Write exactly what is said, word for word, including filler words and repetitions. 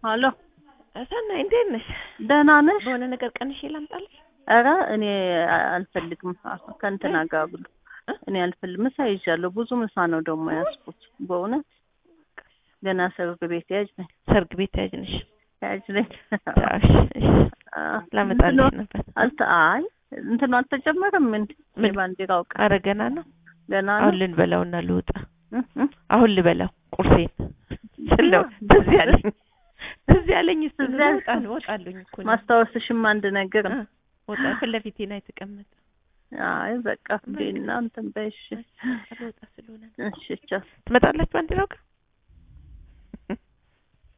አሎ ሰናይ እንዴት ነሽ? ደህና ነሽ? በሆነ ነገር ቀንሽ ላምጣልሽ? ኧረ እኔ አልፈልግም ከእንትና ጋር ብሎ እኔ አልፈልግም። ምሳ ይዣለሁ። ብዙ ምሳ ነው ደግሞ ያዝኩት። በእውነት ገና ሰርግ ቤት ያጅ ነኝ። ሰርግ ቤት ያጅ ነሽ? ያጅ ነኝ። ታሽ ላምጣልሽ ነበር። አልተ አይ እንትን አልተጨመረም። ምን ምን ባንዲራው ቃ ኧረ ገና ነው። ገና ነው። አሁን ልንበላውና ልውጣ። አሁን ልበላው ቁርሴን ስለው በዚህ ያለኝ በዚህ ያለኝ ስለወጣን ወጣለኝ እኮ ማስታወስሽም አንድ ነገር ነው። ወጣ ፍለፊቴ ላይ ተቀመጠ። አይ በቃ ቢና እንትን በይሽ። ወጣ ስለሆነ እሺ ቻው። ትመጣላችሁ ባንዲራው ጋር